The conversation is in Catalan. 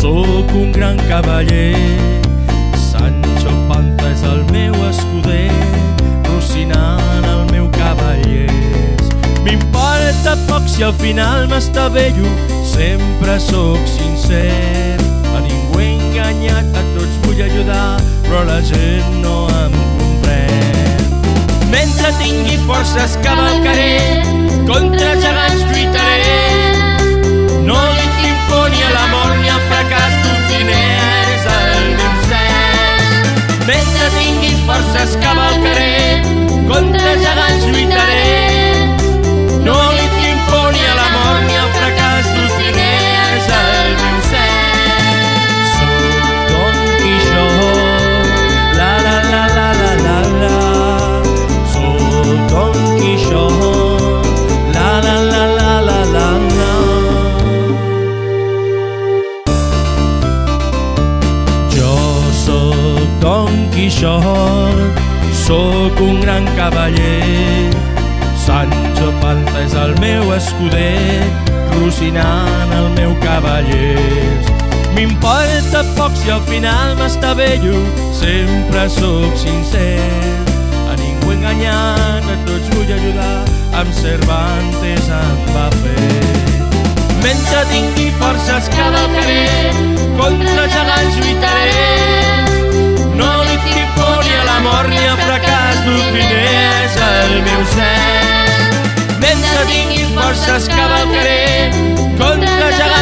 Sóc un gran cavaller, Sancho Panza és el meu escuder, Rocinant el meu cavallers. M'importa poc si al final m'estavello, sempre sóc sincer. A ningú he enganyat, a tots vull ajudar, però la gent no em comprèn. Mentre tingui forces cavalcaré, contra gegants lluitaré. No li tinc por ni a la mort ni al fracàs, Dulcinea és el meu cel. Mentre tingui forces cavalcaré, contra gegants lluitaré. No li tinc por ni a la mort ni al fracàs, Dulcinea és el meu cel. Soc Don Quixot, la la la la la la la. Soc Don Quixot, la la la la la la la. Jo soc Don Quixot, sóc un gran cavaller. Sancho Panza és el meu escuder, Rocinant el meu cavallers. M'importa poc si al final m'estavello, sempre sóc sincer. A ningú enganyant, a tots vull ajudar, amb Cervantes em va fer. Mentre tingui forces cavalcaré, contra gegants lluitaré. No li tinc por ni a la mort ni al fracàs, Dulcinea és el meu cel. Mentre tingui forces cavalcaré, contra gegants